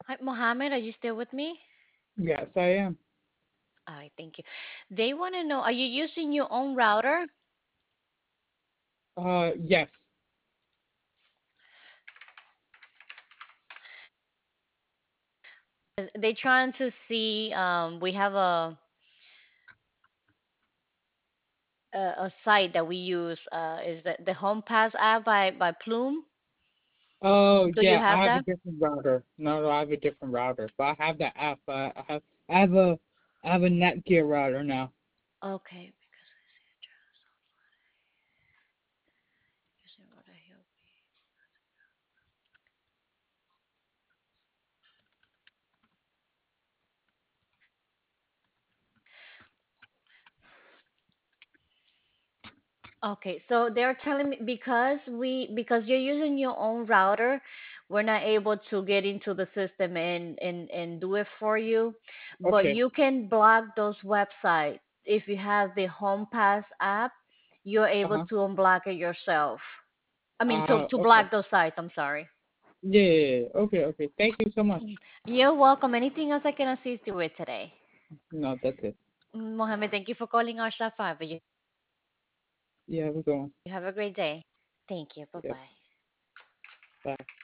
Hi, Mohammed, are you still with me? Yes, I am. All right, thank you. They want to know, are you using your own router? Yes. They trying to see, we have a site that we use, is the Home Pass app by Plume. Oh, Do you yeah, I have have a that? different router. No, I have a different router, but I have the app. I have I have a Netgear router now. Okay, because I see using router here. Okay, so they're telling me because you're using your own router, we're not able to get into the system and do it for you. But Okay. you can block those websites. If you have the Home Pass app, you're able Uh-huh. to unblock it yourself. I mean to Okay. block those sites, I'm sorry. Yeah, yeah, yeah. Okay, okay. Thank you so much. You're welcome. Anything else I can assist you with today? No, that's it. Mohammed, thank you for calling our shop 5. You Yeah, we're going. have a great day. Thank you. Bye Yep. bye. Bye.